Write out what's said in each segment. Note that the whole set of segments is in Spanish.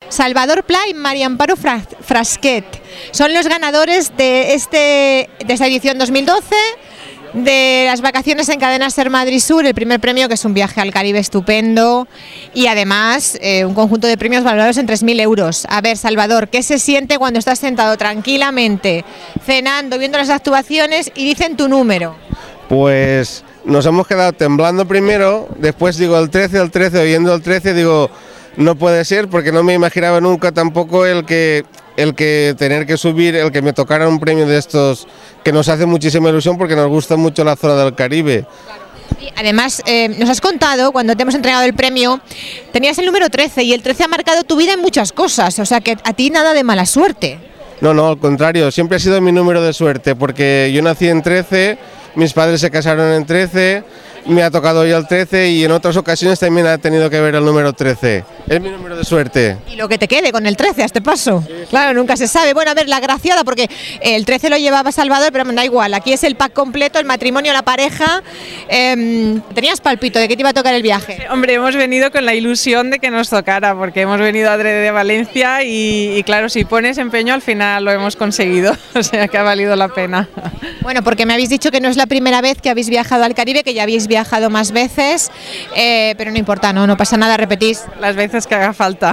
Salvador Pla y María Amparo Frasquet. Son los ganadores de esta edición 2012 de las vacaciones en Cadena Ser Madrid Sur, el primer premio, que es un viaje al Caribe estupendo, y además un conjunto de premios valorados en 3.000 euros. A ver, Salvador, ¿qué se siente cuando estás sentado tranquilamente, cenando, viendo las actuaciones y dicen tu número? Pues nos hemos quedado temblando primero, después digo el 13, oyendo el 13 digo, no puede ser, porque no me imaginaba nunca tampoco el que tener que subir, el que me tocara un premio de estos, que nos hace muchísima ilusión porque nos gusta mucho la zona del Caribe. Y además, nos has contado, cuando te hemos entregado el premio, tenías el número 13 y el 13 ha marcado tu vida en muchas cosas, o sea que a ti nada de mala suerte. No, al contrario, siempre ha sido mi número de suerte, porque yo nací en 13, mis padres se casaron en 13, me ha tocado hoy el 13 y en otras ocasiones también ha tenido que ver el número 13. Es mi número de suerte. Y lo que te quede con el 13 a este paso. Sí. Claro, nunca se sabe. Bueno, a ver, la graciada, porque el 13 lo llevaba Salvador, pero me da igual. Aquí es el pack completo, el matrimonio, la pareja. ¿Tenías palpito de que te iba a tocar el viaje? Sí, hombre, hemos venido con la ilusión de que nos tocara, porque hemos venido adrede de Valencia y claro, si pones empeño al final lo hemos conseguido. O sea que ha valido la pena. Bueno, porque me habéis dicho que no es la primera vez que habéis viajado al Caribe, que ya habéis viajado más veces, pero no importa, no pasa nada, repetís. Las veces que haga falta.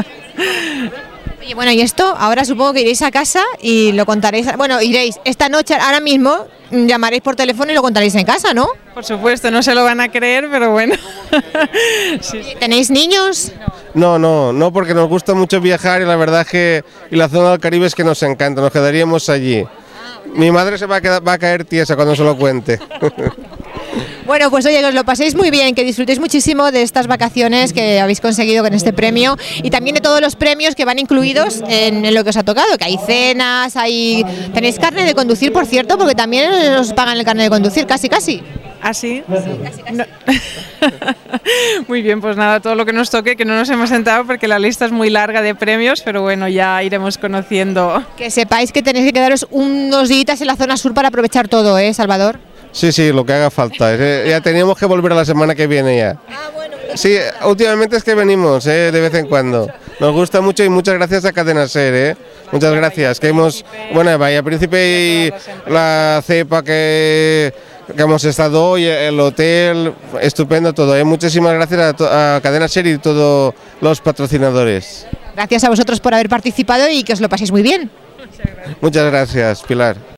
Oye, bueno, y esto, ahora supongo que iréis a casa y lo contaréis, bueno, iréis esta noche, ahora mismo, llamaréis por teléfono y lo contaréis en casa, ¿no? Por supuesto, no se lo van a creer, pero bueno. Sí. ¿Tenéis niños? No, porque nos gusta mucho viajar y la verdad es que la zona del Caribe es que nos encanta, nos quedaríamos allí. Mi madre se va a caer tiesa cuando se lo cuente. Bueno, pues oye, que os lo paséis muy bien, que disfrutéis muchísimo de estas vacaciones que habéis conseguido con este premio y también de todos los premios que van incluidos en lo que os ha tocado, que hay cenas, tenéis carne de conducir, por cierto, porque también os pagan el carne de conducir, casi. ¿Ah, sí? Casi. No. Muy bien, pues nada, todo lo que nos toque, que no nos hemos sentado porque la lista es muy larga de premios, pero bueno, ya iremos conociendo. Que sepáis que tenéis que quedaros unos días en la zona sur para aprovechar todo, Salvador? Sí, lo que haga falta. Ya teníamos que volver a la semana que viene ya. Bueno. Sí, últimamente es que venimos, de vez en cuando. Nos gusta mucho y muchas gracias a Cadena Ser, Muchas gracias. Que hemos, bueno, Bahía Príncipe y la cepa que hemos estado hoy, el hotel, estupendo todo. Muchísimas gracias a Cadena Ser y todos los patrocinadores. Gracias a vosotros por haber participado y que os lo paséis muy bien. Muchas gracias, Pilar.